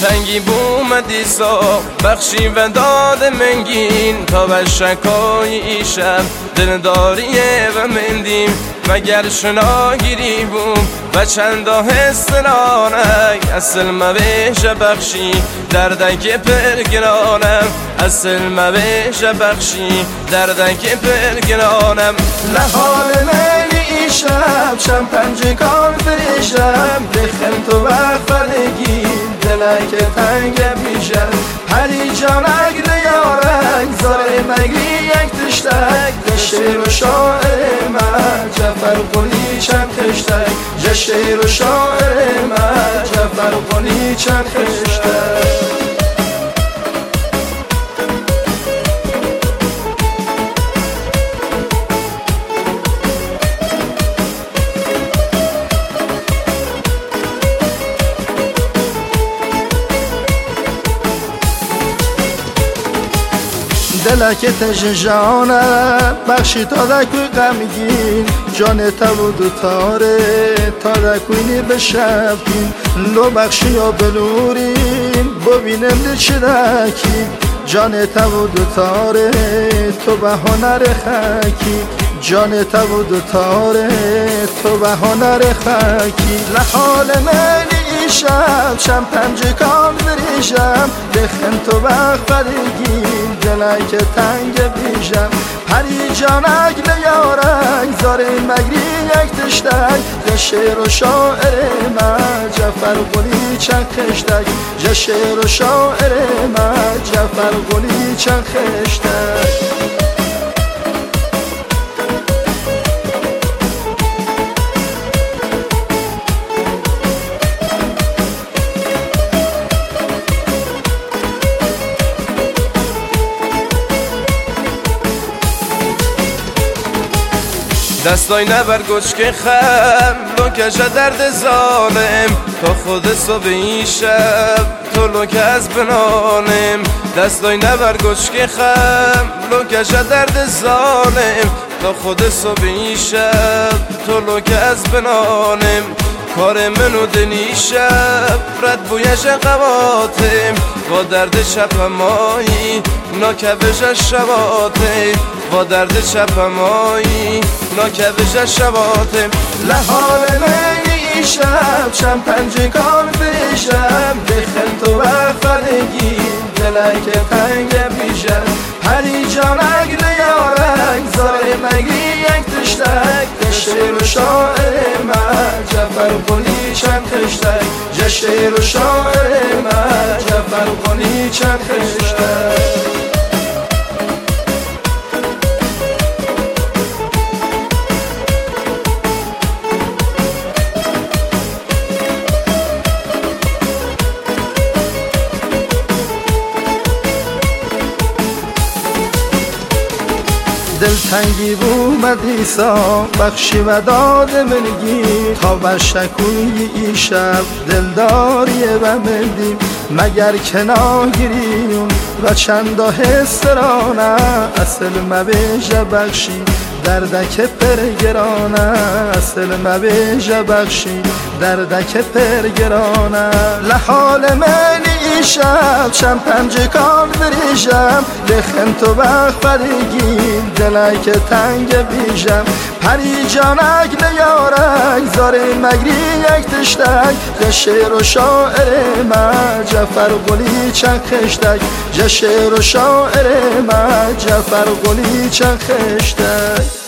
دلتنگی بومدی سا بخشی و داد منگین تا به شکای ایشم دلداریه و مندیم مگر شناگیری بوم و چندا حسنانک اصل مبیش بخشی دردک پرگرانم اصل مبیش بخشی دردک پرگرانم لحال منی ایشم شم پنج کار فریشم بخن تو وقفلگی دلک تنگ بیشم پری جانک لیارک زاره مگری یک تشتک شعر و شاعر من جعفر قلی چند خشتک شعر و شاعر من جعفر قلی چند خشتک دلک تج جانم بخشی تا دکوی غمگین جان تو دوتاره تا دکوینی بشبکین لو بخشی یا بلورین ببینم دی چی دکی جان تو دوتاره تو بهانر خاکی جان تو دوتاره تو بهانر خاکی لحال منی ایشم شم پنج کام بریشم بخن تو بخفرگی دلک تنگ بیشم پری جانک لیارک زاره مگری یک تشتک شعر و شاعر من جعفر قلی چند خشتک شعر و شاعر من جعفر قلی چند خشتک دستای نبر گچک خم لوکش درد ظالم تا خود صبح این شب تو لوک از بنانم دستای نبر گچک خم لوکش درد ظالم تا خود صبح این شب تو لوک از بنانم کار منو دنی شب رد بویش قواتم با درد شب همایی ناکبش شباتم با درد شب همایی ناکبش شباتم لحال منی شب شم پنج کار بشم بخن تو وقفلگی دلک تنگ بیشم پری جانک لیارک زاره مگری یک تشتک شعر و شاعر من جعفر قلی چند خشتک شعر و شاعر من جعفر قلی چند خشتک دلتنگی بومدی سا بخشی و داد منگی تا به شکوی ای شب دلداریه و مندیم مگر کناگیریون و چندا حسرانه اصل مبیش بخشی دردک پرگرانه اصل مبیش بخشی دردک پرگرانه لحال منی ایشم شم پنج کام بریشم بخن تو بخفرگی دلک تنگ بیشم پری جانک لیارک زاره مگری یک تشتک شعر و شاعر من جعفر قلی چند خشتک شعر و شاعر من جعفر قلی چند خشتک